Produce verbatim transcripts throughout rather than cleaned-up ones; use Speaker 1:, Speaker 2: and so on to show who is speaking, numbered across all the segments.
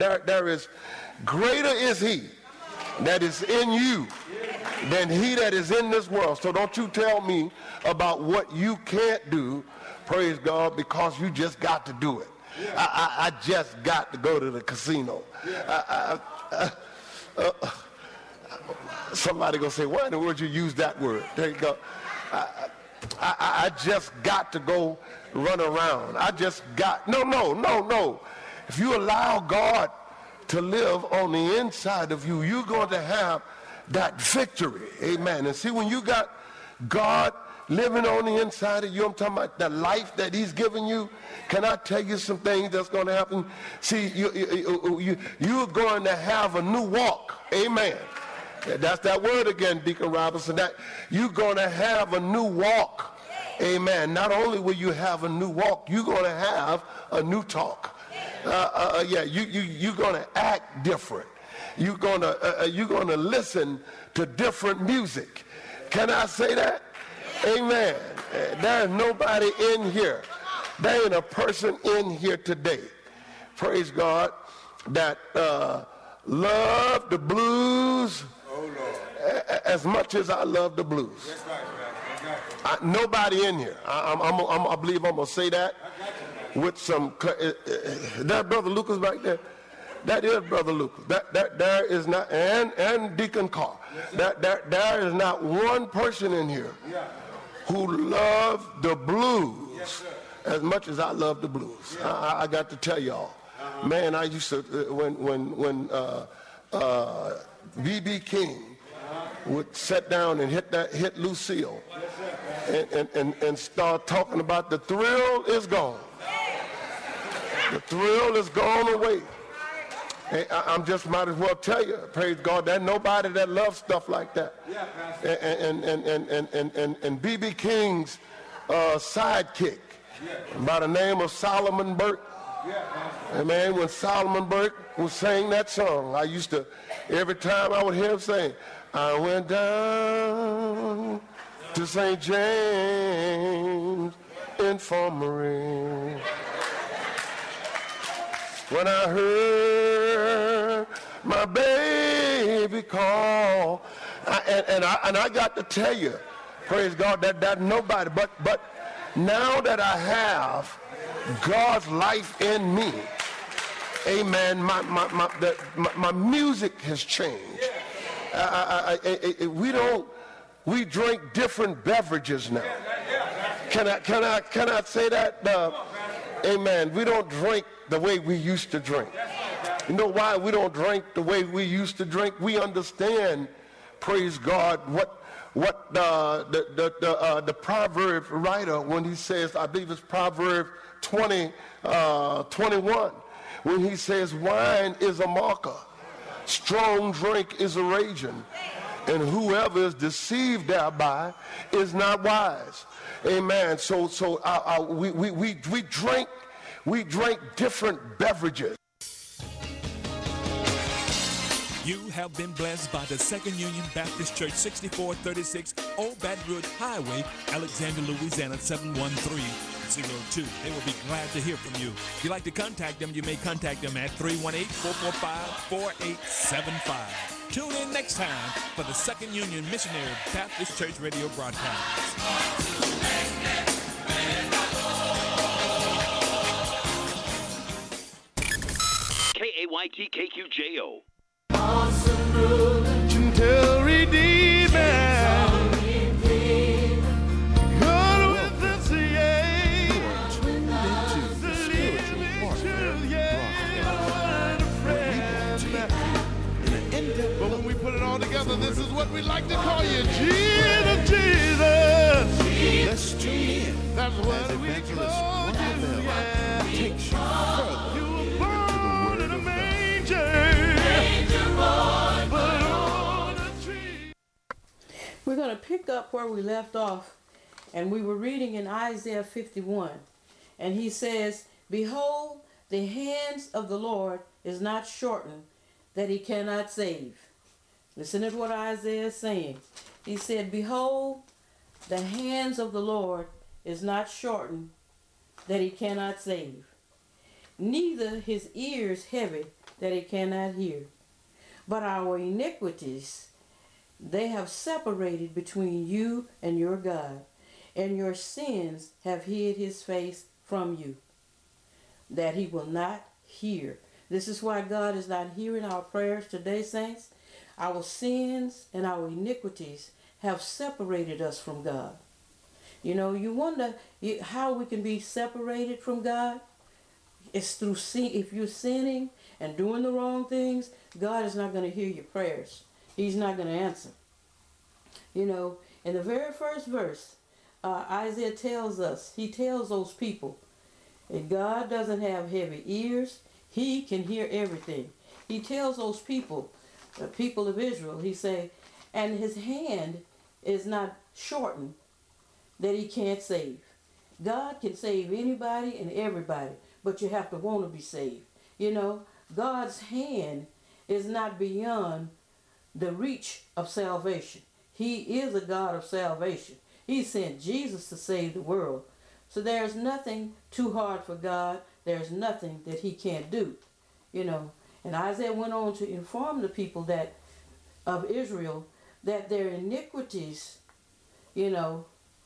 Speaker 1: There, there is greater is he that is in you than he that is in this world. So don't you tell me about what you can't do, praise God, because you just got to do it. I, I, I just got to go to the casino. I, I, uh, uh, somebody gonna say, why in the world you use that word? There you go. I, I, I just got to go run around. I just got, no, no, no, no. If you allow God to live on the inside of you, you're going to have that victory. Amen. And see, when you got God living on the inside of you, I'm talking about the life that he's given you. Can I tell you some things that's going to happen? See, you, you, you, you're going to have a new walk. Amen. That's that word again, Deacon Robinson. That you're going to have a new walk. Amen. Not only will you have a new walk, you're going to have a new talk. Uh, uh, yeah, you, you, you're going to act different. You're going to uh, you're going to listen to different music. Can I say that? Amen. There is nobody in here. There ain't a person in here today, praise God, that uh, love the blues as much as I love the blues. That's right, right. I, nobody in here. I, I'm, I'm, I'm, I believe I'm going to say that with some, uh, uh, that Brother Lucas back there? That is Brother Lucas. That, that, there is not, and, and Deacon Carr. That, that, there is not one person in here who loves the blues as much as I love the blues. I, I got to tell y'all. Man, I used to, uh, when, when, when uh, uh, B B King would sit down and hit that hit Lucille and, and, and, and start talking about the thrill is gone. The thrill is gone away. Hey, I, I'm just might as well tell you, praise God, there's nobody that loves stuff like that. And and and and and and, and B B King's uh, sidekick by the name of Solomon Burke. And man, when Solomon Burke was saying that song, I used to, every time I would hear him sing, I went down to Saint James Infirmary when I heard my baby call. I, and, and, I, and I got to tell you, praise God, that, that nobody, but, but now that I have God's life in me, amen, my, my, my, the, my, my music has changed. I, I, I, I, we don't, we drink different beverages now. Can I, can I, can I say that? Uh, amen. We don't drink the way we used to drink. You know why we don't drink the way we used to drink? We understand, praise God, what what uh, the the the, uh, the proverb writer, when he says, I believe it's Proverb twenty, uh, twenty-one, when he says, wine is a mocker, strong drink is a raging, and whoever is deceived thereby is not wise. Amen. So so uh, uh, we, we we we drink we drink different beverages.
Speaker 2: You have been blessed by the Second Union Baptist Church, sixty-four thirty-six Old Baton Rouge Highway, Alexandria, Louisiana, seven one three zero two. They will be glad to hear from you. If you'd like to contact them, you may contact them at three one eight, four four five, four eight seven five. Tune in next time for the Second Union Missionary Baptist Church radio broadcast.
Speaker 3: K A Y T K Q J O.
Speaker 4: Awesome ruler, gentle redeemer, God with us, yeah.
Speaker 5: Tuned into the spiritual warfare broadcast, where we will take you in an in-depth.
Speaker 4: But when we put it all together, this is what we like to call you, Jesus, Jesus.
Speaker 5: Let's tune in.
Speaker 4: That's what
Speaker 5: as
Speaker 4: we
Speaker 5: Evangelist
Speaker 4: call you,
Speaker 5: Ronald
Speaker 4: yeah.
Speaker 5: takes you further.
Speaker 4: You were born in a manger.
Speaker 6: We're going to pick up where we left off, and we were reading in Isaiah fifty-one, and he says, behold, the hands of the Lord is not shortened, that he cannot save. Listen to what Isaiah is saying. He said, behold, the hands of the Lord is not shortened, that he cannot save. neither his ears heavy that he cannot hear. But our iniquities, they have separated between you and your God, and your sins have hid his face from you, that he will not hear. This is why God is not hearing our prayers today, saints. Our sins and our iniquities have separated us from God. You know, you wonder how we can be separated from God. It's through sin. If you're sinning and doing the wrong things, God is not going to hear your prayers. He's not going to answer. You know, in the very first verse, uh, Isaiah tells us, he tells those people, that God doesn't have heavy ears. He can hear everything. He tells those people, the people of Israel, he say, and his hand is not shortened that he can't save. God can save anybody and everybody, but you have to want to be saved. You know, God's hand is not beyond the reach of salvation. He is a God of salvation. He sent Jesus to save the world. So there's nothing too hard for God. There's nothing that he can't do. You know, and Isaiah went on to inform the people that of Israel that their iniquities, you know,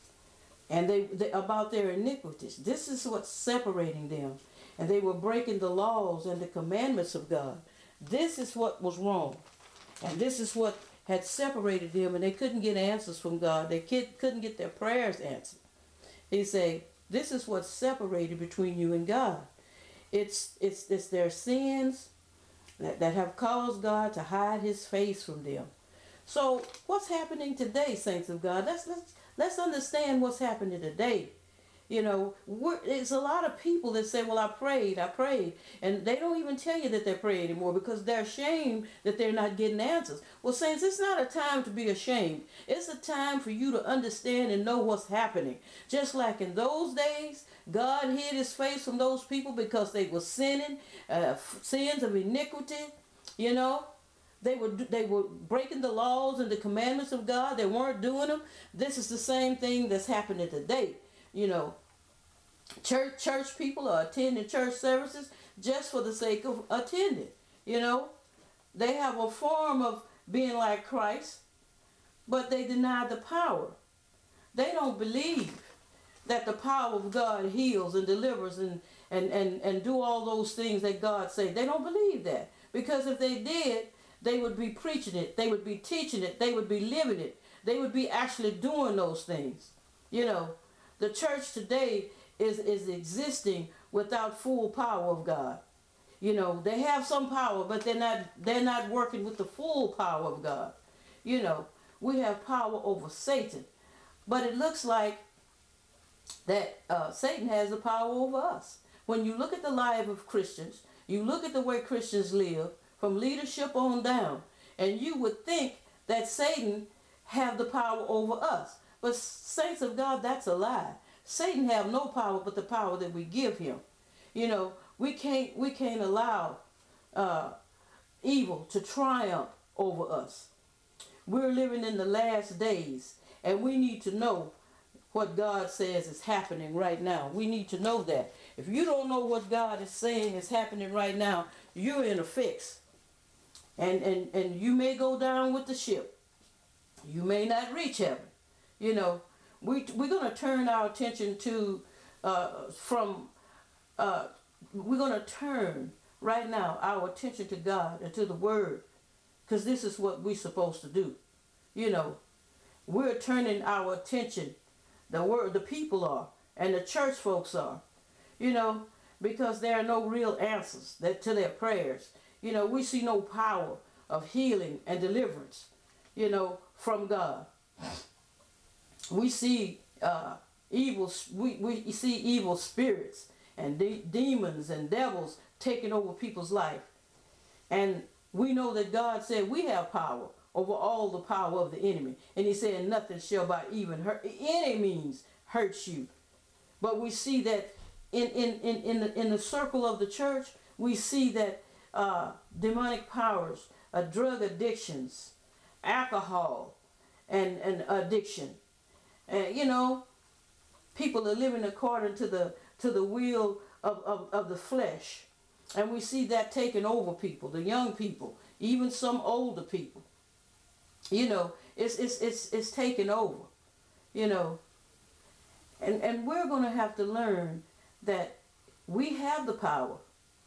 Speaker 6: and they, they about their iniquities. This is what's separating them. And they were breaking the laws and the commandments of God. This is what was wrong. And this is what had separated them, and they couldn't get answers from God. They couldn't get their prayers answered. He said, this is what separated between you and God. It's, it's, it's their sins that, that have caused God to hide his face from them. So what's happening today, saints of God? Let's, let's, let's understand what's happening today. You know, we're, it's a lot of people that say, well, I prayed, I prayed. And they don't even tell you that they're praying anymore because they're ashamed that they're not getting answers. Well, saints, it's not a time to be ashamed. It's a time for you to understand and know what's happening. Just like in those days, God hid his face from those people because they were sinning, uh, sins of iniquity, you know. They were, they were breaking the laws and the commandments of God. They weren't doing them. This is the same thing that's happening today. You know, church church people are attending church services just for the sake of attending. You know, they have a form of being like Christ, but they deny the power. They don't believe that the power of God heals and delivers and, and, and, and do all those things that God said. They don't believe that. Because if they did, they would be preaching it. They would be teaching it. They would be living it. They would be actually doing those things. You know, the church today is, is existing without full power of God. You know, they have some power, but they're not, they're not working with the full power of God. You know, we have power over Satan. But it looks like that uh, Satan has the power over us. When you look at the life of Christians, you look at the way Christians live, from leadership on down, and you would think that Satan have the power over us. But saints of God, that's a lie. Satan have no power but the power that we give him. You know, we can't we can't allow uh, evil to triumph over us. We're living in the last days, and we need to know what God says is happening right now. We need to know that. If you don't know what God is saying is happening right now, you're in a fix. And, and, and you may go down with the ship. You may not reach heaven. You know, we, we're going to turn our attention to, uh, from, uh, we're going to turn right now our attention to God and to the Word. Because this is what we're supposed to do. You know, we're turning our attention, the word, the people are, and the church folks are. You know, because there are no real answers that, to their prayers. You know, we see no power of healing and deliverance, you know, from God. We see uh, evil, we, we see evil spirits and de demons and devils taking over people's life. And we know that God said we have power over all the power of the enemy. And he said nothing shall by even hurt, any means hurt you. But we see that in, in, in, in, the, in the circle of the church, we see that Uh, demonic powers, uh, drug addictions, alcohol, and, and addiction. And, you know, people are living according to the to the will of, of, of the flesh. And we see that taking over people, the young people, even some older people. You know, it's it's it's it's taking over. You know. And and we're going to have to learn that we have the power.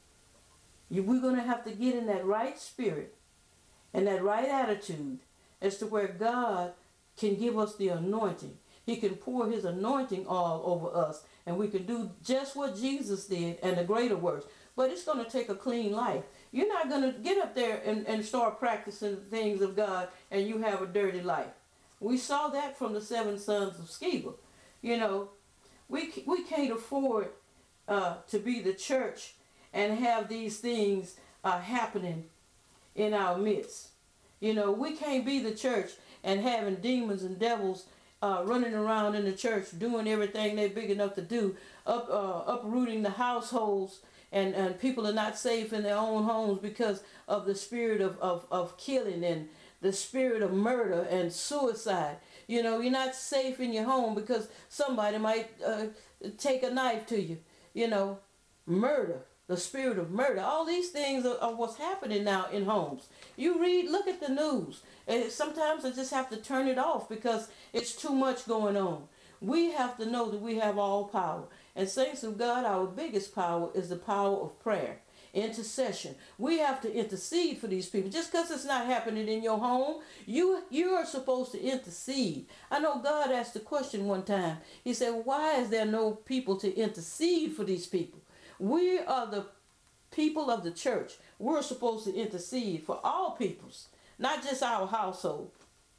Speaker 6: You, we're going to have to get in that right spirit and that right attitude as to where God can give us the anointing. He can pour his anointing all over us, and we can do just what Jesus did and the greater works. But it's going to take a clean life. You're not going to get up there and, and start practicing the things of God and you have a dirty life. We saw that from the seven sons of Sceva. You know, we, we can't afford uh, to be the church and have these things uh, happening in our midst. You know, we can't be the church and having demons and devils uh, running around in the church doing everything they're big enough to do, up uh, uprooting the households, and, and people are not safe in their own homes because of the spirit of, of, of killing and the spirit of murder and suicide. You know, you're not safe in your home because somebody might uh, take a knife to you. You know, murder, the spirit of murder. All these things are, are what's happening now in homes. You read, look at the news. And sometimes I just have to turn it off because it's too much going on. We have to know that we have all power. And saints of God, our biggest power is the power of prayer, intercession. We have to intercede for these people. Just because it's not happening in your home, you you are supposed to intercede. I know God asked a question one time. He said, why is there no people to intercede for these people? We are the people of the church. We're supposed to intercede for all peoples, not just our household.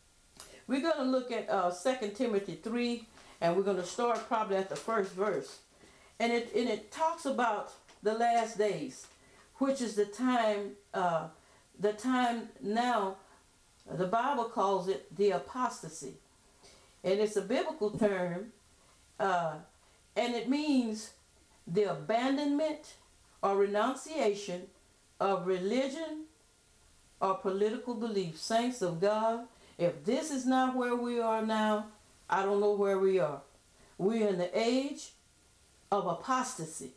Speaker 6: We're going to look at uh, Second Timothy three, and we're going to start probably at the first verse. And it, and it talks about the last days, which is the time, uh, the time now, the Bible calls it the apostasy. And it's a biblical term, uh, and it means the abandonment or renunciation of religion or political beliefs. Saints of God, if this is not where we are now, I don't know where we are. We're in the age of apostasy.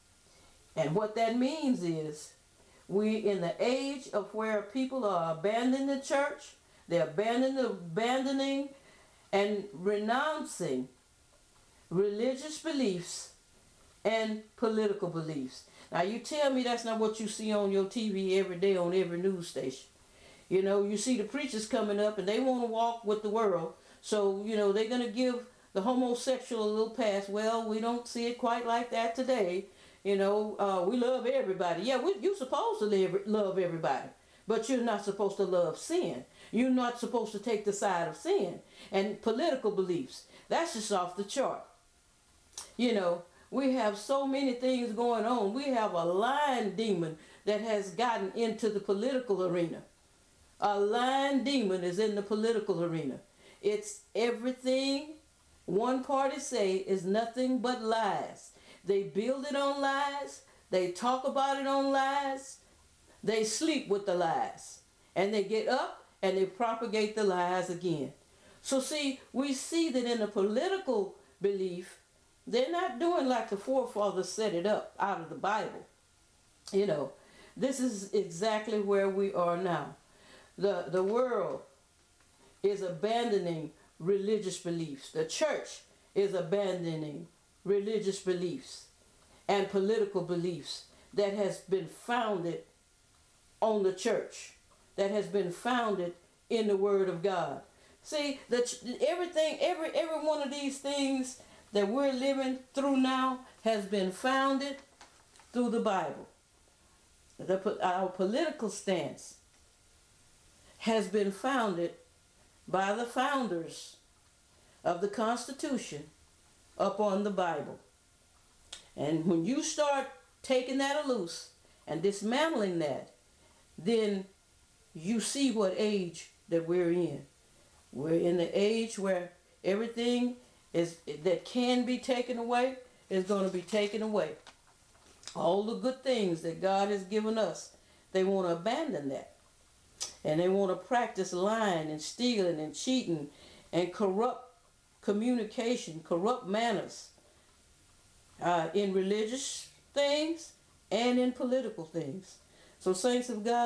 Speaker 6: And what that means is we're in the age of where people are abandoning the church, they're abandoning, abandoning and renouncing religious beliefs and political beliefs. Now you tell me that's not what you see on your T V every day on every news station. You know, you see the preachers coming up and they want to walk with the world. So, you know, they're going to give the homosexual a little pass. Well, we don't see it quite like that today. You know, uh, we love everybody. Yeah, we, you're supposed to live, love everybody. But you're not supposed to love sin. You're not supposed to take the side of sin. And political beliefs, that's just off the chart. You know, we have so many things going on. We have a lying demon that has gotten into the political arena. A lying demon is in the political arena. It's everything one party say is nothing but lies. They build it on lies. They talk about it on lies. They sleep with the lies. And they get up and they propagate the lies again. So see, we see that in the political belief, they're not doing like the forefathers set it up out of the Bible. You know, this is exactly where we are now. The, the world is abandoning religious beliefs. The church is abandoning religious beliefs and political beliefs that has been founded on the church, that has been founded in the Word of God. See, the, everything, every, every one of these things that we're living through now has been founded through the Bible. The, our political stance has been founded by the founders of the Constitution upon the Bible. And when you start taking that loose and dismantling that, then you see what age that we're in. We're in the age where everything is that can be taken away is going to be taken away. All the good things that God has given us, they want to abandon that. And they want to practice lying and stealing and cheating and corrupt communication, corrupt manners uh, in religious things and in political things. So, saints of God,